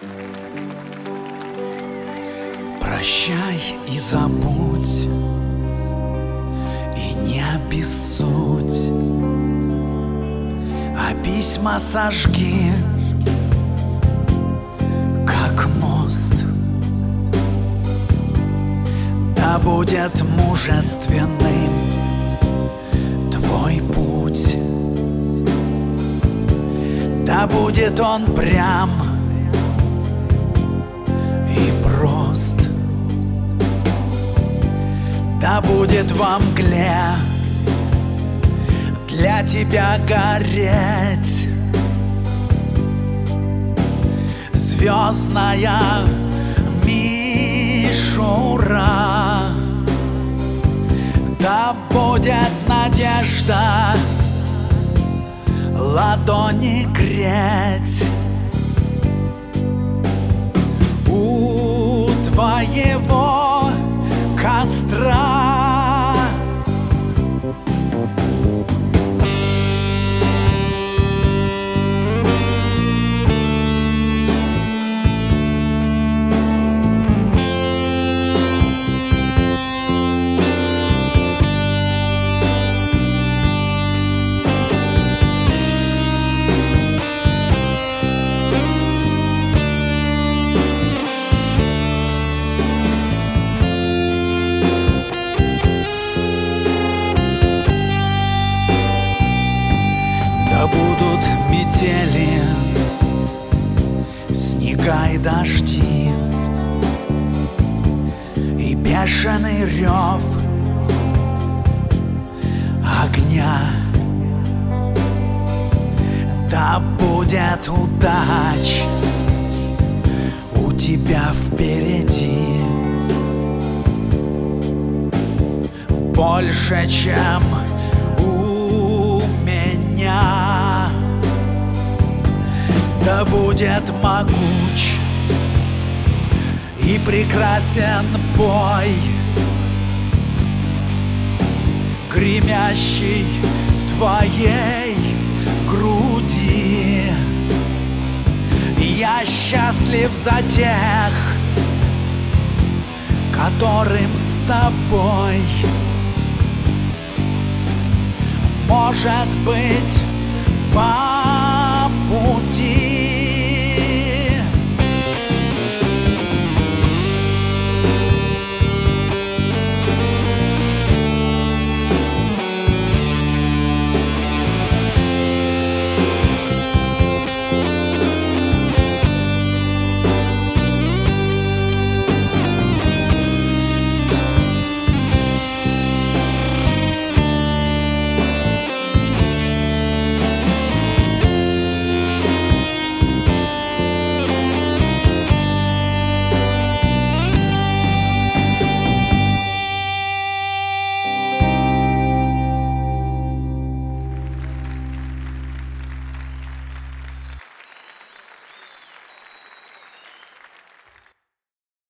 Прощай и забудь, и не обессудь, а письма сожги, как мост. Да будет мужественным твой путь, да будет он прям и прост. Да будет во мгле для тебя гореть звездная мишура. Да будет надежда ладони греть у твоего костра. Да будут метели, снега и дожди, и бешеный рев огня. Да будет удач у тебя впереди больше, чем у меня. Да будет могуч и прекрасен бой, гремящий в твоей груди. Я счастлив за тех, которым с тобой может быть